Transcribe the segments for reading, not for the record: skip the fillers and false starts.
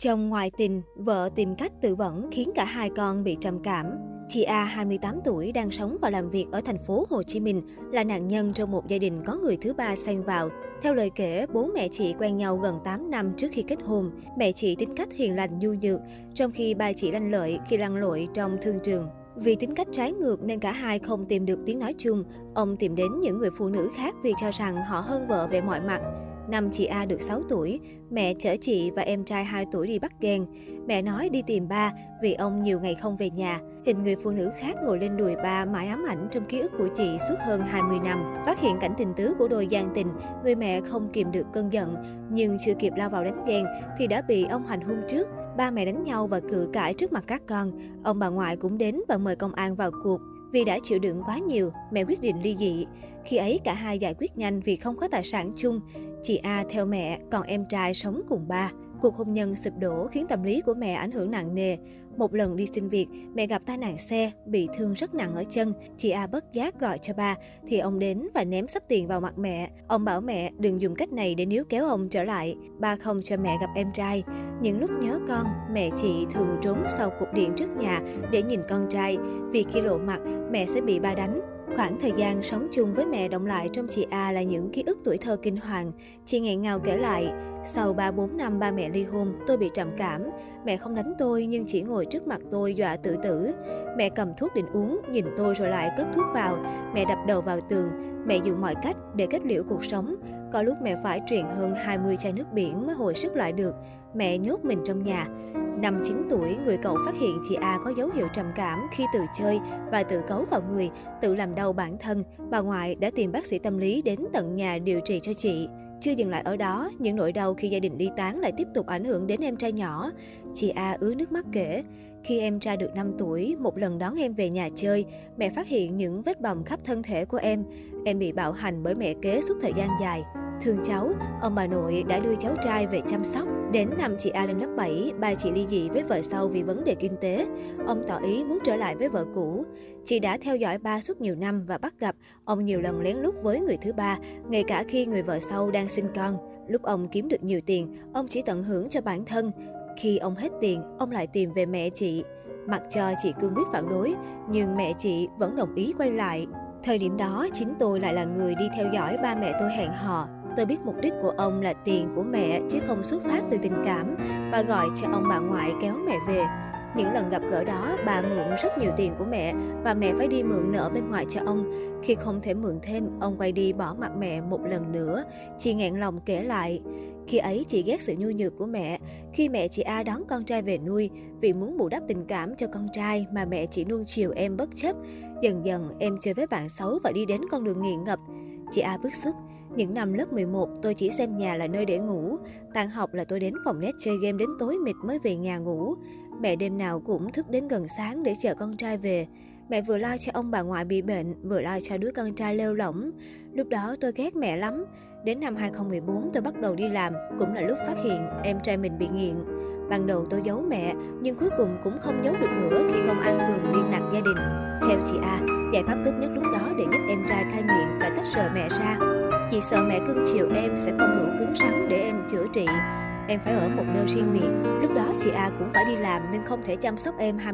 Chồng ngoại tình, vợ tìm cách tự vẫn khiến cả hai con bị trầm cảm. Chị A, 28 tuổi, đang sống và làm việc ở thành phố Hồ Chí Minh, là nạn nhân trong một gia đình có người thứ ba xen vào. Theo lời kể, bố mẹ chị quen nhau gần 8 năm trước khi kết hôn. Mẹ chị tính cách hiền lành nhu nhược, trong khi ba chị lanh lợi khi lăn lội trong thương trường. Vì tính cách trái ngược nên cả hai không tìm được tiếng nói chung. Ông tìm đến những người phụ nữ khác vì cho rằng họ hơn vợ về mọi mặt. Năm chị A được 6 tuổi, mẹ chở chị và em trai 2 tuổi đi bắt ghen. Mẹ nói đi tìm ba vì ông nhiều ngày không về nhà. Hình người phụ nữ khác ngồi lên đùi ba mãi ám ảnh trong ký ức của chị suốt hơn 20 năm. Phát hiện cảnh tình tứ của đôi gian tình, người mẹ không kìm được cơn giận. Nhưng chưa kịp lao vào đánh ghen thì đã bị ông hành hung trước. Ba mẹ đánh nhau và cự cãi trước mặt các con. Ông bà ngoại cũng đến và mời công an vào cuộc. Vì đã chịu đựng quá nhiều, mẹ quyết định ly dị. Khi ấy cả hai giải quyết nhanh vì không có tài sản chung. Chị A theo mẹ, còn em trai sống cùng ba. Cuộc hôn nhân sụp đổ khiến tâm lý của mẹ ảnh hưởng nặng nề. Một lần đi xin việc, mẹ gặp tai nạn xe, bị thương rất nặng ở chân. Chị A bất giác gọi cho ba, thì ông đến và ném xấp tiền vào mặt mẹ. Ông bảo mẹ đừng dùng cách này để níu kéo ông trở lại. Ba không cho mẹ gặp em trai. Những lúc nhớ con, mẹ chị thường trốn sau cột điện trước nhà để nhìn con trai. Vì khi lộ mặt, mẹ sẽ bị ba đánh. Khoảng thời gian sống chung với mẹ động lại trong chị A là những ký ức tuổi thơ kinh hoàng. Chị nghẹn ngào kể lại, sau 3-4 năm ba mẹ ly hôn, tôi bị trầm cảm. Mẹ không đánh tôi nhưng chỉ ngồi trước mặt tôi dọa tự tử. Mẹ cầm thuốc định uống, nhìn tôi rồi lại cất thuốc vào. Mẹ đập đầu vào tường. Mẹ dùng mọi cách để kết liễu cuộc sống. Có lúc mẹ phải truyền hơn 20 chai nước biển mới hồi sức lại được. Mẹ nhốt mình trong nhà. Năm 9 tuổi, người cậu phát hiện chị A có dấu hiệu trầm cảm khi tự chơi và tự cấu vào người, tự làm đau bản thân. Bà ngoại đã tìm bác sĩ tâm lý đến tận nhà điều trị cho chị. Chưa dừng lại ở đó, những nỗi đau khi gia đình ly tán lại tiếp tục ảnh hưởng đến em trai nhỏ. Chị A ứa nước mắt kể, khi em trai được 5 tuổi, một lần đón em về nhà chơi, mẹ phát hiện những vết bầm khắp thân thể của em. Em bị bạo hành bởi mẹ kế suốt thời gian dài. Thương cháu, ông bà nội đã đưa cháu trai về chăm sóc. Đến năm chị A lên lớp 7, ba chị ly dị với vợ sau vì vấn đề kinh tế. Ông tỏ ý muốn trở lại với vợ cũ. Chị đã theo dõi ba suốt nhiều năm và bắt gặp ông nhiều lần lén lút với người thứ ba, ngay cả khi người vợ sau đang sinh con. Lúc ông kiếm được nhiều tiền, ông chỉ tận hưởng cho bản thân. Khi ông hết tiền, ông lại tìm về mẹ chị. Mặc cho chị cương quyết phản đối, nhưng mẹ chị vẫn đồng ý quay lại. Thời điểm đó, chính tôi lại là người đi theo dõi ba mẹ tôi hẹn hò. Tôi biết mục đích của ông là tiền của mẹ chứ không xuất phát từ tình cảm và gọi cho ông bà ngoại kéo mẹ về. Những lần gặp gỡ đó, bà mượn rất nhiều tiền của mẹ và mẹ phải đi mượn nợ bên ngoài cho ông. Khi không thể mượn thêm, ông quay đi bỏ mặc mẹ một lần nữa. Chị nghẹn lòng kể lại. Khi ấy chị ghét sự nhu nhược của mẹ. Khi mẹ chị A đón con trai về nuôi, vì muốn bù đắp tình cảm cho con trai mà mẹ chỉ nuông chiều em bất chấp. Dần dần em chơi với bạn xấu và đi đến con đường nghiện ngập. Chị A bức xúc. Những năm lớp 11, tôi chỉ xem nhà là nơi để ngủ. Tan học là tôi đến phòng net chơi game đến tối mịt mới về nhà ngủ. Mẹ đêm nào cũng thức đến gần sáng để chờ con trai về. Mẹ vừa lo cho ông bà ngoại bị bệnh, vừa lo cho đứa con trai lêu lỏng. Lúc đó tôi ghét mẹ lắm. Đến năm 2014 tôi bắt đầu đi làm, cũng là lúc phát hiện em trai mình bị nghiện. Ban đầu tôi giấu mẹ, nhưng cuối cùng cũng không giấu được nữa khi công an phường liên lạc gia đình. Theo chị A, giải pháp tốt nhất lúc đó để giúp em trai cai nghiện là tách rời mẹ ra. Chị sợ mẹ cưng chiều em sẽ không đủ cứng rắn để em chữa trị. Em phải ở một nơi riêng biệt. Lúc đó chị A cũng phải đi làm nên không thể chăm sóc em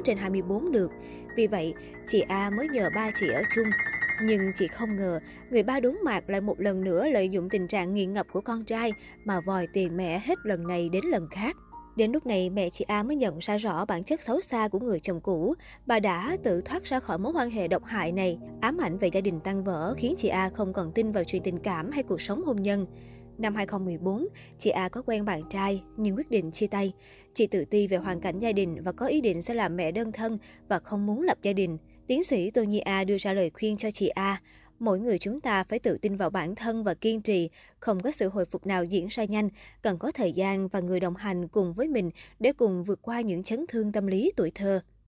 24/24 được. Vì vậy, chị A mới nhờ ba chị ở chung. Nhưng chị không ngờ, người ba đốn mạc lại một lần nữa lợi dụng tình trạng nghiện ngập của con trai mà vòi tiền mẹ hết lần này đến lần khác. Đến lúc này, mẹ chị A mới nhận ra rõ bản chất xấu xa của người chồng cũ. Bà đã tự thoát ra khỏi mối quan hệ độc hại này, ám ảnh về gia đình tan vỡ khiến chị A không còn tin vào chuyện tình cảm hay cuộc sống hôn nhân. Năm 2014, chị A có quen bạn trai nhưng quyết định chia tay. Chị tự ti về hoàn cảnh gia đình và có ý định sẽ làm mẹ đơn thân và không muốn lập gia đình. Tiến sĩ Tô Nhi A đưa ra lời khuyên cho chị A. Mỗi người chúng ta phải tự tin vào bản thân và kiên trì, không có sự hồi phục nào diễn ra nhanh, cần có thời gian và người đồng hành cùng với mình để cùng vượt qua những chấn thương tâm lý tuổi thơ.